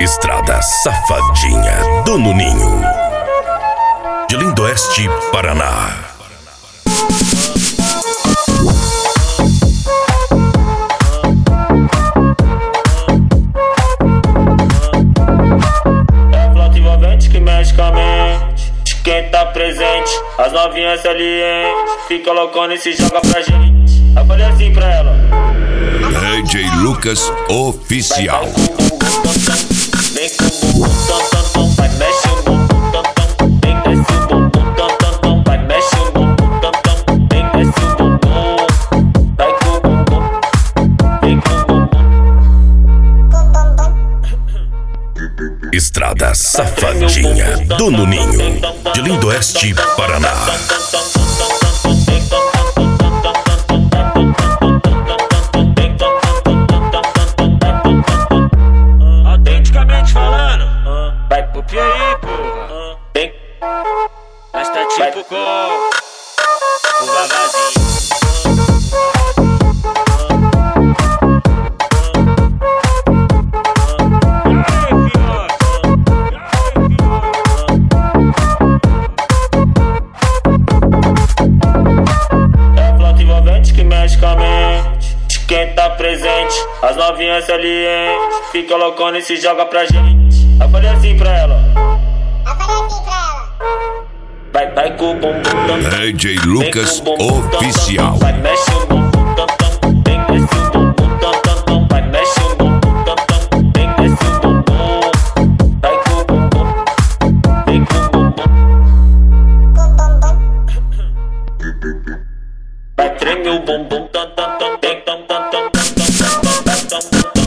Estrada Safadinha do Nuninho, de Lindoeste, Paraná. É flauta envolvente que mexe com a mente de quem tá presente. As novinhas salientes fica loucona e se joga pra gente. Eu falei assim pra ela: DJ Lucas Oficial. Vem com o bumbum tom tom tom, vai mexe o bumbum tom tom. Vem desce o bumbum tom tom tom, vai mexe o bumbum tom tom. Vem desce o bumbum, vai com o bumbum, vem com o bumbum. Estrada Safadinha do Nuninho, de Lindoeste, Paraná. Autenticamente falando, vai pro Piauí, porra. Vem, nós tá tipo com o vavazinho. Que mexe com a mente de quem tá presente. As novinhas salientes fica loucona e se joga pra gente. Eu falei assim pra ela: vai com o bumbum tom tom. DJ Lucas Oficial. Vai mexe o bumbum tom tom. Vem desce o bumbum tom tom tom. Vai mexe o bumbum tom tom. Vem desce o bumbum, vai com o bumbum, vem com o bumbum. Vai tremer o bumbum tom tom tom, tem tom tom tom tom tom tom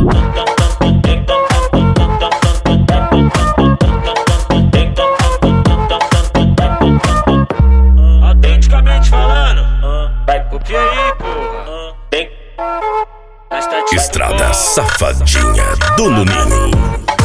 tom. Autenticamente falando, vai pro Piauí, porra. Vem, nós tá tipo Estrada Safadinha do Nuninho.